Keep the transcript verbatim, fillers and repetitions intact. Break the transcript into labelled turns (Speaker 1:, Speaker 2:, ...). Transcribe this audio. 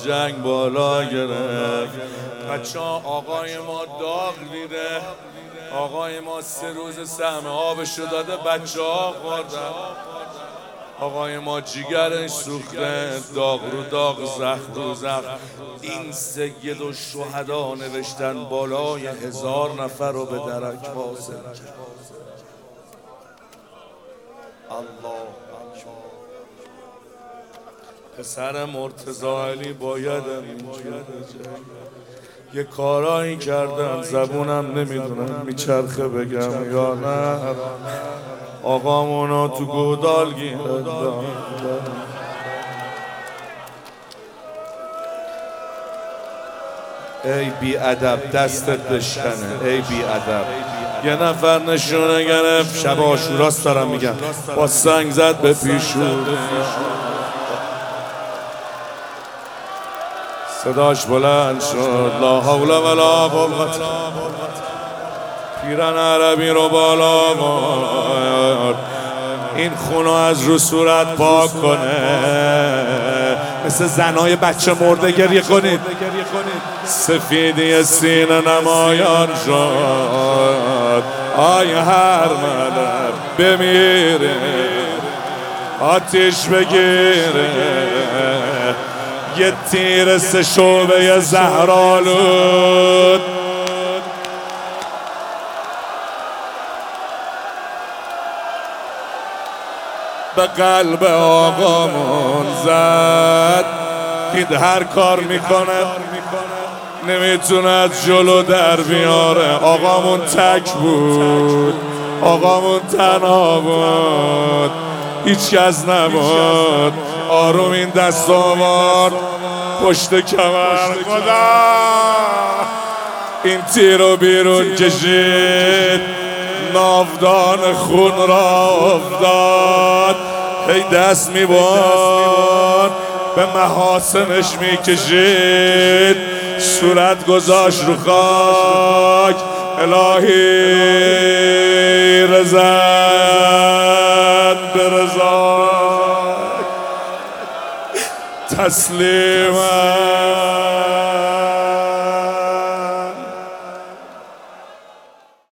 Speaker 1: جنگ بالا گرفت. بچه ها آقای ما داغ دیده، آقای ما سه روز سهم آبشو داده، بچه ها خوردن. آقای ما جیگرش سوخته، داغ رو داغ، زخم رو زخم. این سید و شهدا نوشتن بالای هزار نفر رو به درک واصل کرد. الله پسر مرتضی علی باید یه کارایی کردن زبونم نمیدونم میچرخه بگم یا نه. آقامونا تو گودال گیردن، ای بی ادب دستت بشکنه، ای بی ادب. یه نفر نشونه گرفت، شب عاشوراست دارم میگم، با سنگ زد به پیشون، صداش بلند شد لا حول ولا قوة. پیرن عربی رو بالا برد، این خونو از رو صورت پاک کنه، مثل زنای بچه مرده گریه کنید. سفیدی سینه نمایان شد، آی هر ملک بمیره آتیش بگیره. یه تیر سه شعبه زهرآلود به قلب آقامون زد. دید هر کار میکنه نمیتونه از جلو در بیاره. آقامون تک بود، آقامون تنها بود، هیچ کس نبود. آروم این دست آورد پشت کمر، خدا این تیر رو بیرون کشید، ناودان خون را افتاد. هی دست میبرد به محاسنش میکشید، صورت گذاشت رو خاک. الهی رضایت به رضا تسلیمت.